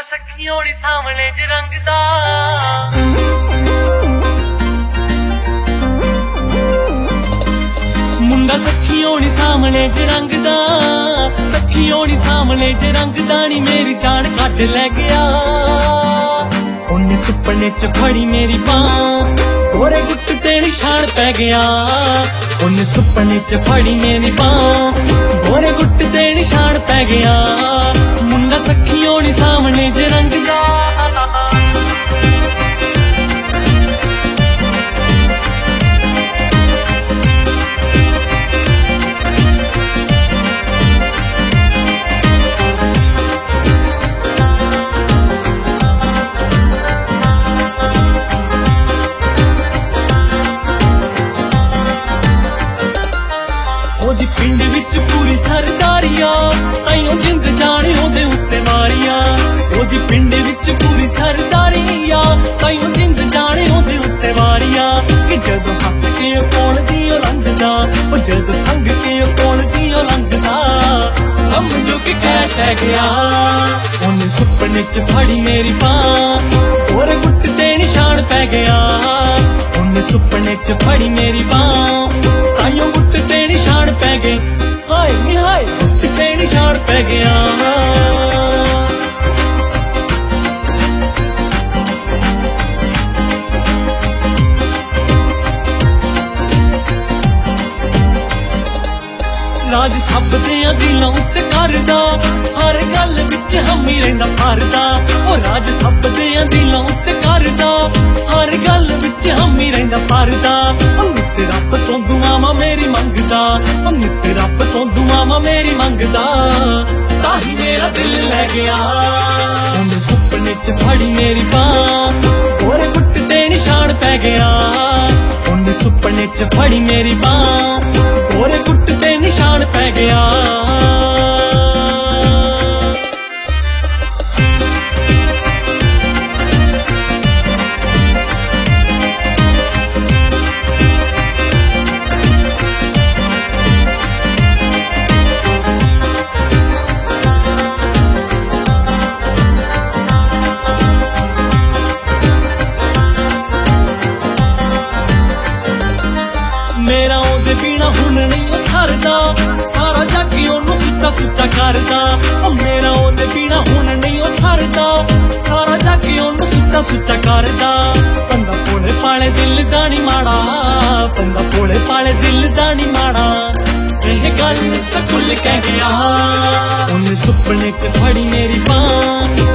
सखी होनी सामने ज रंगदा मुंडा सखी होनी सामने ज रंगदा सखी होनी सामने ज रंगदा नी मेरी जान कट लै गया उन्हें सुपने च फड़ी मेरी बांह ओरे गुट ते निशान पै गया उन्हें सुपने च फड़ी मेरी बांह गोरे गुट ते निशान पै गया मुंडा सखी होनी सामने ज रंगदा ओदी पिंड विच पूरी सरदारिया ताइयों जिंद जाने ओदे उत्ते मारिया ओदी पिंड विच पूरी सरदारिया ताइयों जिंद जाने ओदे उत्ते मारिया कि जदों हस के कोण दियो लंघदा ओ जदों थंग के कोण दियो लंघदा समझो कि कह गया उन्हें सुपने च फड़ी मेरी बांह ओरे गुट ते निशान पै गया उन्हें सुपने च फड़ी मेरी बांह ताइयों गुट ते निशान पै गए हाय नी हाय गुट ते निशान पै गया राज सब दियां दिलां उत्ते करदा हर गल विच हमी रहिंदा भरदा ओ राज सब दियां दिलां उत्ते करदा हर गल विच हमी रहिंदा भरदा ओ नित रब तों दुआवां मेरी मंगदा ओ नित रब तों दुआवां मेरी मंगदा ताही मेरा दिल लै गया उन्हें सुपने च फड़ी मेरी बांह गोरे गुट ते निशान पै गया उन्हें सुपने च फड़ी मेरी बांह गोरे गुट ते निशान पै गया मेरा ओदे बिना हुण नहीं सरदा सारा जग ओनू सुता सुता करदा ओ मेरा ओदे बिना हुण नहीं सरदा सारा जग ओनू सुता सुता करदा बंदा भोले पाले दिल दा नी माड़ा बंदा भोले पाले दिल दा नी माड़ा एह गल सकुल कह गया उन्हें सुपने च फड़ी मेरी बांह